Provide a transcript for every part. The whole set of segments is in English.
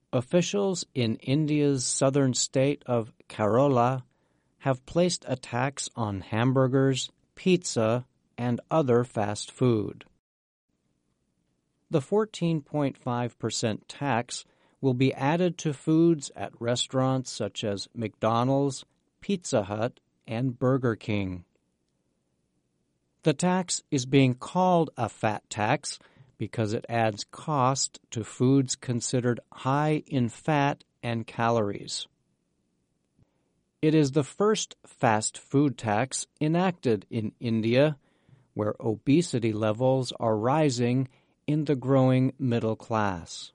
Officials in India's southern state of Kerala have placed a tax on hamburgers, pizza, and other fast food. The 14.5% tax will be added to foods at restaurants such as McDonald's, Pizza Hut, and Burger King. The tax is being called a fat tax because it adds cost to foods considered high in fat and calories. It is the first fast food tax enacted in India, where obesity levels are rising in the growing middle class.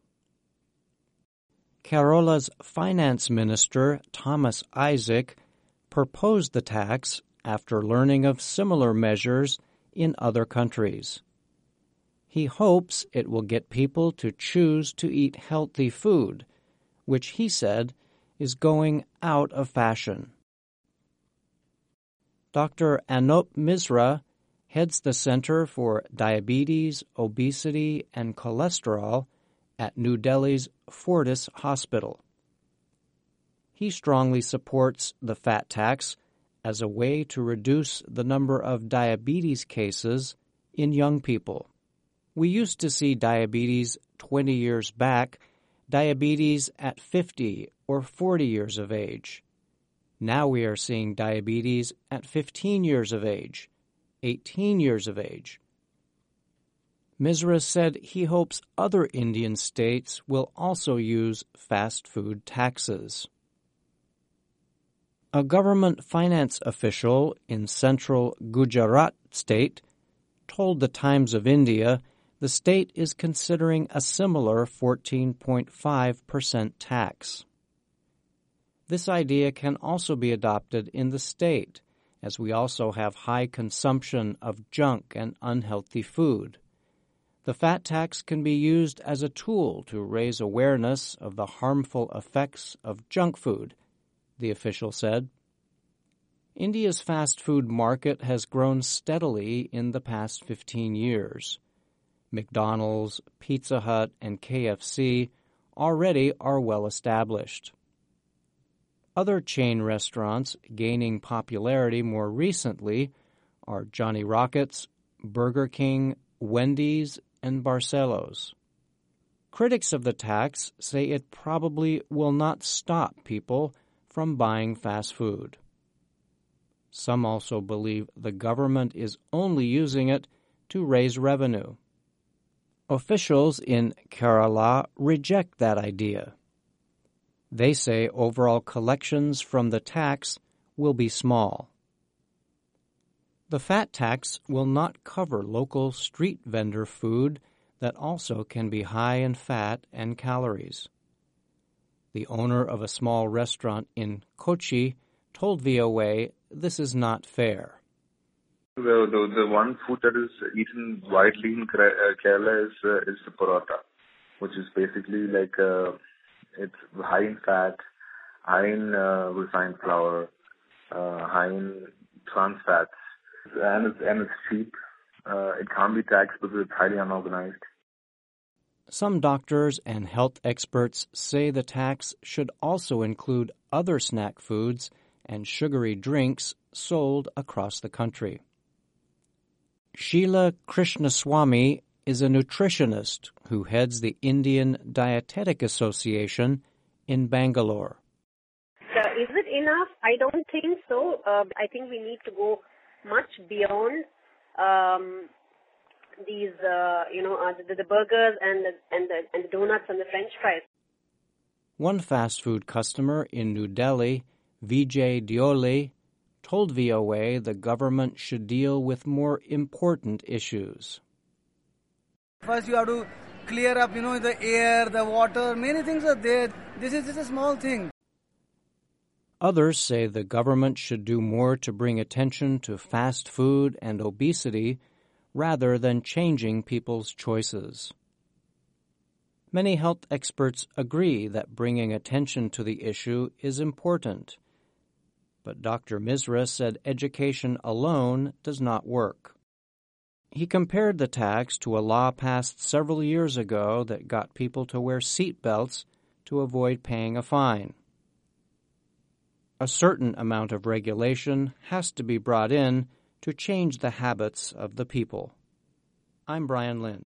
Kerala's finance minister, Thomas Isaac, proposed the tax after learning of similar measures in other countries. He hopes it will get people to choose to eat healthy food, which he said is going out of fashion. Dr. Anup Misra heads the Center for Diabetes, Obesity, and Cholesterol at New Delhi's Fortis Hospital. He strongly supports the fat tax as a way to reduce the number of diabetes cases in young people. We used to see diabetes 20 years back, diabetes at 50 or 40 years of age. Now we are seeing diabetes at 15 years of age, 18 years of age. Misra said he hopes other Indian states will also use fast food taxes. A government finance official in central Gujarat state told the Times of India the state is considering a similar 14.5% tax. This idea can also be adopted in the state, as we also have high consumption of junk and unhealthy food. The fat tax can be used as a tool to raise awareness of the harmful effects of junk food, the official said. India's fast food market has grown steadily in the past 15 years. McDonald's, Pizza Hut, and KFC already are well established. Other chain restaurants gaining popularity more recently are Johnny Rockets, Burger King, Wendy's, and Barcelos. Critics of the tax say it probably will not stop people from buying fast food. Some also believe the government is only using it to raise revenue. Officials in Kerala reject that idea. They say overall collections from the tax will be small. The fat tax will not cover local street vendor food that also can be high in fat and calories. The owner of a small restaurant in Kochi told VOA this is not fair. The one food that is eaten widely in Kerala is the paratha, which is basically like it's high in fat, high in refined flour, high in trans fats, and it's cheap. It can't be taxed because it's highly unorganized. Some doctors and health experts say the tax should also include other snack foods and sugary drinks sold across the country. Sheila Krishnaswamy is a nutritionist who heads the Indian Dietetic Association in Bangalore. Is it enough? I don't think so. I think we need to go much beyond these, the burgers and the donuts and the French fries. One fast food customer in New Delhi, Vijay Diole, told VOA the government should deal with more important issues. First you have to clear up, the air, the water, many things are there. This is just a small thing. Others say the government should do more to bring attention to fast food and obesity rather than changing people's choices. Many health experts agree that bringing attention to the issue is important. But Dr. Misra said education alone does not work. He compared the tax to a law passed several years ago that got people to wear seat belts to avoid paying a fine. A certain amount of regulation has to be brought in to change the habits of the people. I'm Brian Lind.